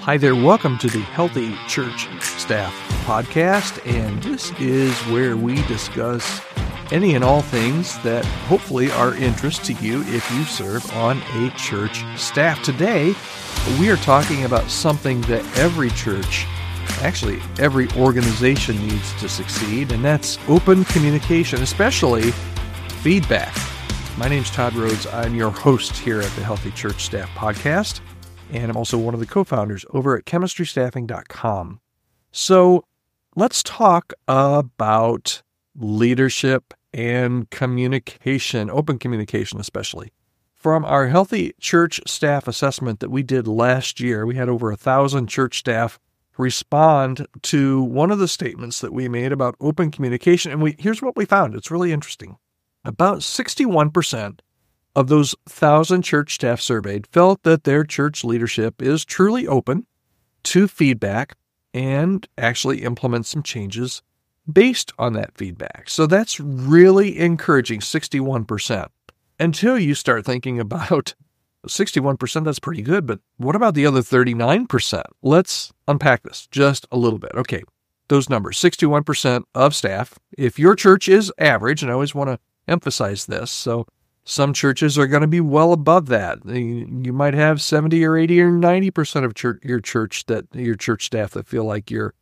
Hi there, welcome to the Healthy Church Staff Podcast, and this is where we discuss any and all things that hopefully are interest to you if you serve on a church staff. Today, we are talking about something that every church, actually every organization needs to succeed, and that's open communication, especially feedback. My name's Todd Rhodes. I'm your host here at the Healthy Church Staff Podcast. And I'm also one of the co-founders over at chemistrystaffing.com. So let's talk about leadership and communication, open communication especially. From our Healthy Church Staff assessment that we did last year, we had over 1,000 church staff respond to one of the statements that we made about open communication. And here's what we found. It's really interesting. About 61% of those 1,000 church staff surveyed felt that their church leadership is truly open to feedback and actually implement some changes based on that feedback. So that's really encouraging, 61%. Until you start thinking about 61%, that's pretty good, but what about the other 39%? Let's unpack this just a little bit. Okay, those numbers, 61% of staff. If your church is average, and I always want to emphasize this, so some churches are going to be well above that. You might have 70 or 80 or 90% of your church staff that feel like your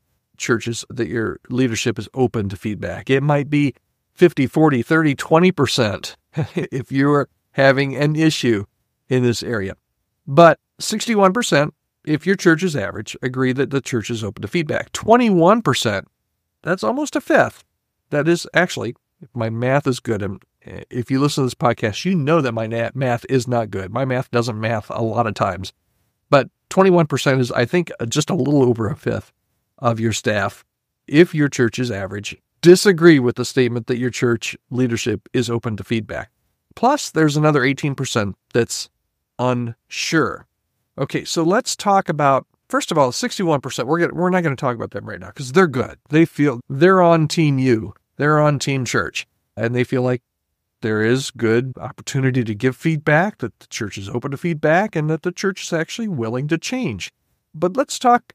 leadership is open to feedback. It might be 50, 40, 30, 20% if you're having an issue in this area. But 61%, if your church is average, agree that the church is open to feedback. 21%, that's almost a fifth. That is actually, if my math is good, and if you listen to this podcast, you know that my math is not good. My math doesn't math a lot of times. But 21% is, I think, just a little over a fifth of your staff, if your church is average, disagree with the statement that your church leadership is open to feedback. Plus, there's another 18% that's unsure. Okay, so let's talk about, first of all, 61%. We're not going to talk about them right now because they're good. They feel they're on Team U. They're on Team Church. And they feel like there is good opportunity to give feedback, that the church is open to feedback, and that the church is actually willing to change. But let's tackle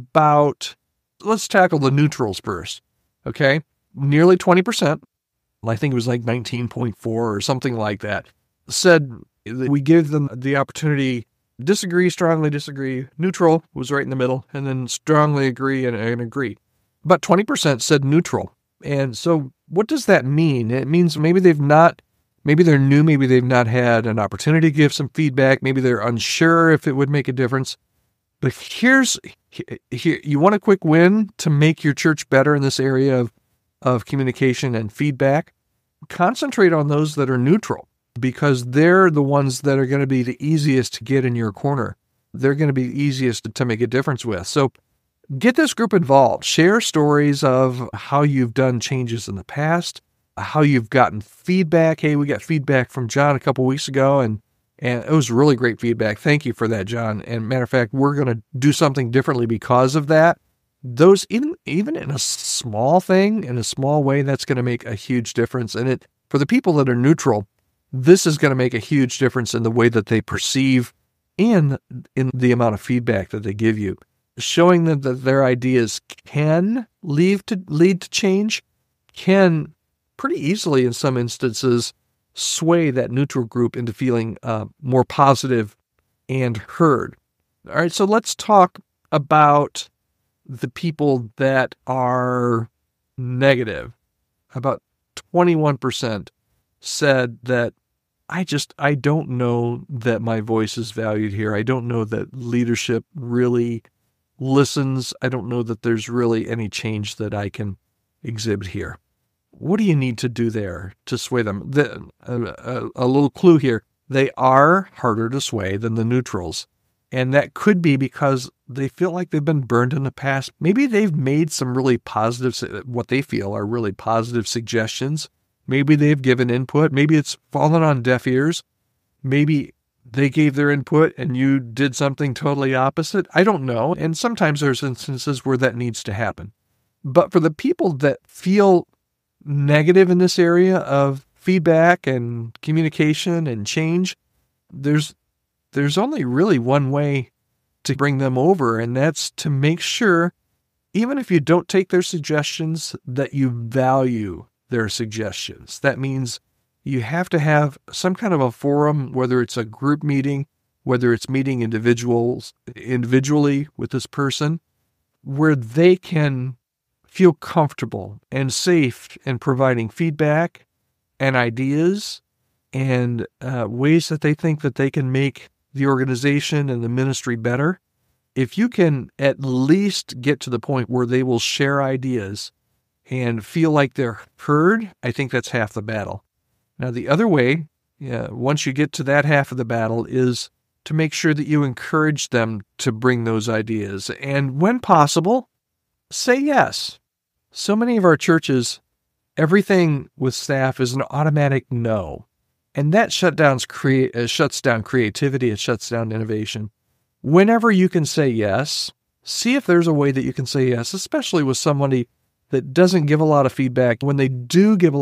the neutrals first, okay? Nearly 20%, I think it was like 19.4 or something like that, said that we give them the opportunity, disagree, strongly disagree, neutral was right in the middle, and then strongly agree and agree. But 20% said neutral. And so what does that mean? It means maybe they're new, maybe they've not had an opportunity to give some feedback, maybe they're unsure if it would make a difference. But here, you want a quick win to make your church better in this area of communication and feedback? Concentrate on those that are neutral, because they're the ones that are going to be the easiest to get in your corner. They're going to be the easiest to make a difference with. So get this group involved. Share stories of how you've done changes in the past, how you've gotten feedback. Hey, we got feedback from John a couple weeks ago, and it was really great feedback. Thank you for that, John. And matter of fact, we're going to do something differently because of that. Those, even in a small thing, in a small way, that's going to make a huge difference. And for the people that are neutral, this is going to make a huge difference in the way that they perceive and in the amount of feedback that they give you. Showing them that their ideas can lead to change, can pretty easily in some instances sway that neutral group into feeling more positive and heard. All right, so let's talk about the people that are negative. About 21% said that I don't know that my voice is valued here. I don't know that leadership really listens. I don't know that there's really any change that I can exhibit here. What do you need to do there to sway them? A little clue here. They are harder to sway than the neutrals. And that could be because they feel like they've been burned in the past. Maybe they've made some really positive, what they feel are really positive suggestions. Maybe they've given input. Maybe it's fallen on deaf ears. Maybe they gave their input and you did something totally opposite. I don't know. And sometimes there's instances where that needs to happen. But for the people that feel negative in this area of feedback and communication and change, there's only really one way to bring them over, and that's to make sure, even if you don't take their suggestions, that you value their suggestions. That means you have to have some kind of a forum, whether it's a group meeting, whether it's meeting individually with this person, where they can feel comfortable and safe in providing feedback and ideas and ways that they think that they can make the organization and the ministry better. If you can at least get to the point where they will share ideas and feel like they're heard, I think that's half the battle. Now, the other way, once you get to that half of the battle, is to make sure that you encourage them to bring those ideas. And when possible, say yes. So many of our churches, everything with staff is an automatic no. And that shuts down creativity, it shuts down innovation. Whenever you can say yes, see if there's a way that you can say yes, especially with somebody that doesn't give a lot of feedback. When they do give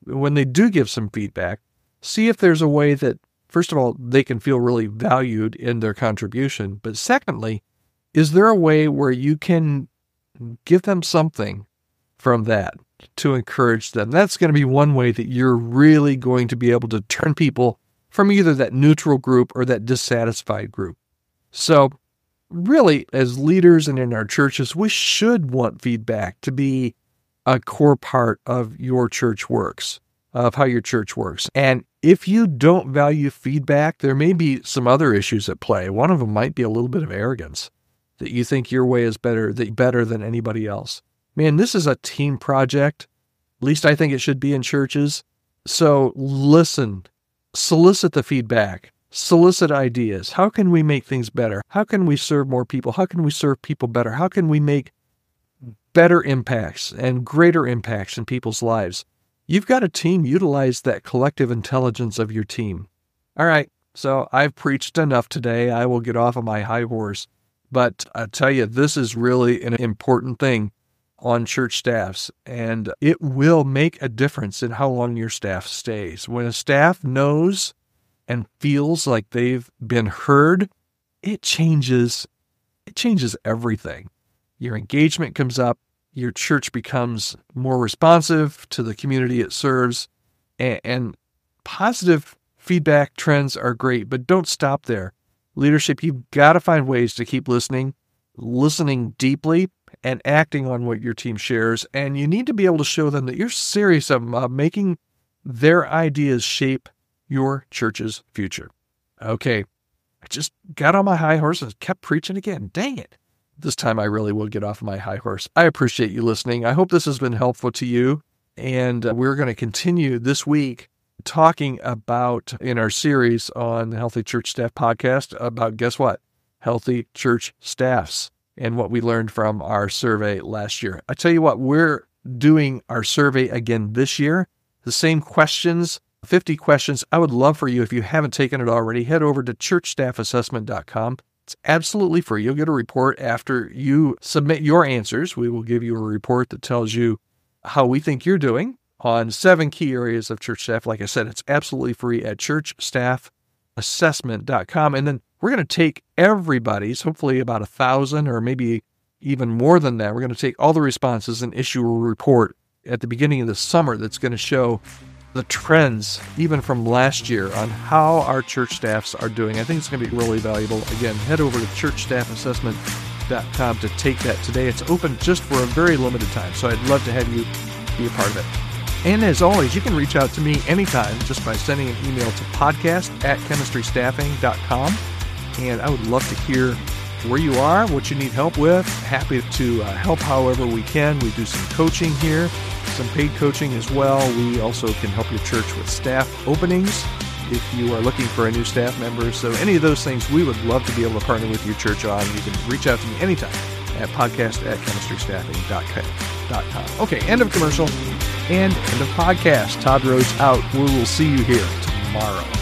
some feedback, see if there's a way that, first of all, they can feel really valued in their contribution. But secondly, is there a way where you can give them something from that to encourage them? That's going to be one way that you're really going to be able to turn people from either that neutral group or that dissatisfied group. So really, as leaders and in our churches, we should want feedback to be a core part of your church works, of how your church works. And if you don't value feedback, there may be some other issues at play. One of them might be a little bit of arrogance, that you think your way is better than anybody else. Man, this is a team project. At least I think it should be in churches. So listen, solicit the feedback, solicit ideas. How can we make things better? How can we serve more people? How can we serve people better? How can we make better impacts and greater impacts in people's lives? You've got a team. Utilize that collective intelligence of your team. All right, so I've preached enough today. I will get off of my high horse. But I tell you, this is really an important thing on church staffs, and it will make a difference in how long your staff stays. When a staff knows and feels like they've been heard, it changes everything. Your engagement comes up, your church becomes more responsive to the community it serves, and positive feedback trends are great, but don't stop there. Leadership, you've got to find ways to keep listening deeply, and acting on what your team shares. And you need to be able to show them that you're serious about making their ideas shape your church's future. Okay, I just got on my high horse and kept preaching again. Dang it. This time I really will get off my high horse. I appreciate you listening. I hope this has been helpful to you. And we're going to continue this week talking about, in our series on the Healthy Church Staff podcast, about, guess what? Healthy church staffs and what we learned from our survey last year. I tell you what, we're doing our survey again this year. The same questions, 50 questions. I would love for you, if you haven't taken it already, head over to churchstaffassessment.com. It's absolutely free. You'll get a report after you submit your answers. We will give you a report that tells you how we think you're doing on 7 key areas of church staff. Like I said, it's absolutely free at churchstaffassessment.com. And then we're going to take everybody's, hopefully about 1,000 or maybe even more than that. We're going to take all the responses and issue a report at the beginning of the summer that's going to show the trends, even from last year, on how our church staffs are doing. I think it's going to be really valuable. Again, head over to churchstaffassessment.com to take that today. It's open just for a very limited time, so I'd love to have you be a part of it. And as always, you can reach out to me anytime just by sending an email to podcast@chemistrystaffing.com. And I would love to hear where you are, what you need help with. Happy to help however we can. We do some coaching here, some paid coaching as well. We also can help your church with staff openings if you are looking for a new staff member. So any of those things we would love to be able to partner with your church on. You can reach out to me anytime at podcast@chemistrystaffing.com. Okay, end of commercial and end of podcast. Todd Rhodes out. We will see you here tomorrow.